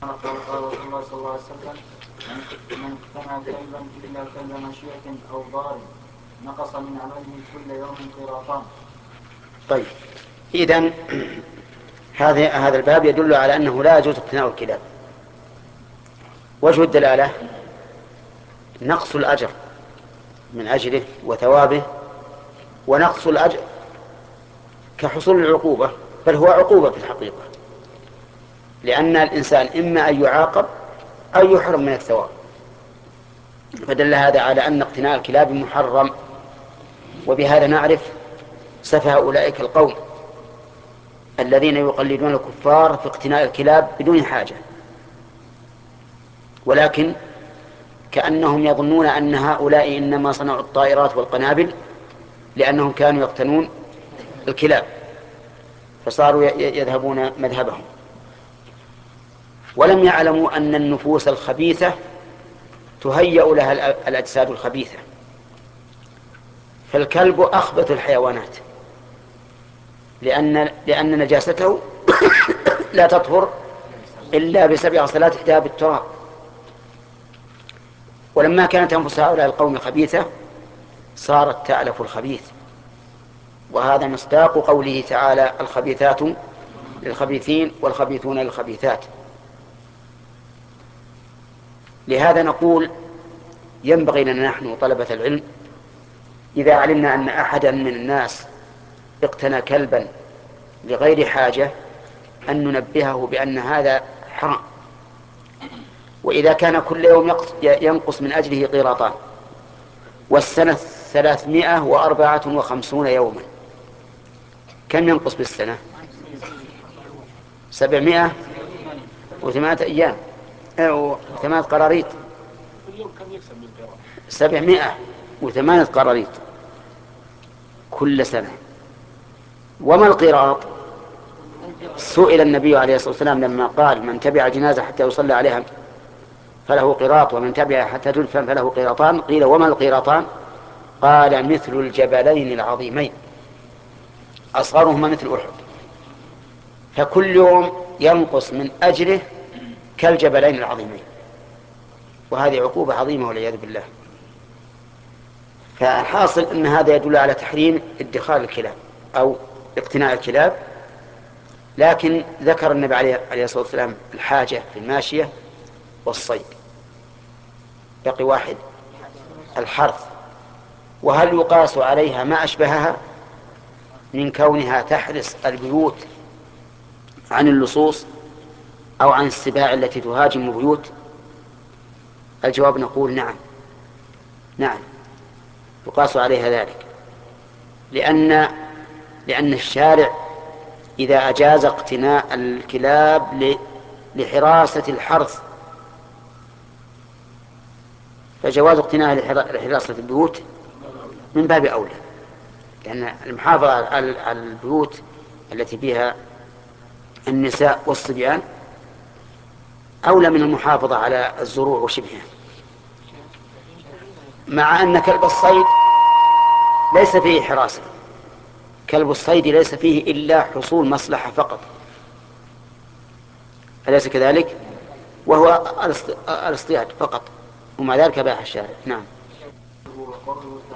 قال رسول الله صلى الله عليه وسلم: من اقتنى كلبا إلا كلب مشية أو ضار نقص من عمله كل يوم قيراطان. طيب، إذن هذا الباب يدل على أنه لا يجوز اقتناء الكلاب. وجه الدلالة نقص الأجر من أجله وثوابه، ونقص الأجر كحصول العقوبة، بل هو عقوبة في الحقيقة، لأن الإنسان إما أن يعاقب أو يحرم من الثواب. فدل هذا على أن اقتناء الكلاب محرم. وبهذا نعرف سفه أولئك القوم الذين يقلدون الكفار في اقتناء الكلاب بدون حاجة، ولكن كأنهم يظنون أن هؤلاء إنما صنعوا الطائرات والقنابل لأنهم كانوا يقتنون الكلاب، فصاروا يذهبون مذهبهم، ولم يعلموا أن النفوس الخبيثة تهيأ لها الأجساد الخبيثة. فالكلب أخبث الحيوانات، لأن نجاسته لا تطهر إلا ب7 غسلات إحداها بالتراب. ولما كانت أنفس هؤلاء القوم خبيثة صارت تألف الخبيث، وهذا مصداق قوله تعالى: الخبيثات للخبيثين والخبيثون للخبيثات. لهذا نقول ينبغي لنا نحن طلبة العلم إذا علمنا أن أحدا من الناس اقتنى كلبا لغير حاجة أن ننبهه بأن هذا حرام. وإذا كان كل يوم ينقص من أجله قيراطان، والسنة 354 يوما، كم ينقص بالسنة؟ 708 أيام، 8 قراريط. 708 قراريط كل سنة. وما القيراط؟ سئل النبي عليه الصلاة والسلام لما قال: من تبع جنازة حتى يصلى عليها فله قيراط، ومن تبع حتى تدفن فله قيراطان. قيل: وما القيراطان؟ قال: مثل الجبلين العظيمين، أصغرهما مثل أحد. فكل يوم ينقص من أجله كالجبلين العظيمين، وهذه عقوبة عظيمة والعياذ بالله. فالحاصل أن هذا يدل على تحريم ادخار الكلاب أو اقتناء الكلاب. لكن ذكر النبي عليه الصلاة والسلام الحاجة في الماشية والصيد، بقي واحد: الحرث. وهل يقاس عليها ما أشبهها من كونها تحرس البيوت عن اللصوص أو عن السباع التي تهاجم البيوت؟ الجواب نقول نعم، نعم يقاس عليها ذلك، لأن الشارع إذا أجاز اقتناء الكلاب لحراسة الحرث فجواز اقتناء لحراسة البيوت من باب أولى، لأن المحافظة على البيوت التي فيها النساء والصبيان أولى من المحافظة على الزروع وشبهها. مع أن كلب الصيد ليس فيه حراسة، كلب الصيد ليس فيه إلا حصول مصلحة فقط، أليس كذلك؟ وهو الاصطياد فقط، ومع ذلك باح الشارع. نعم.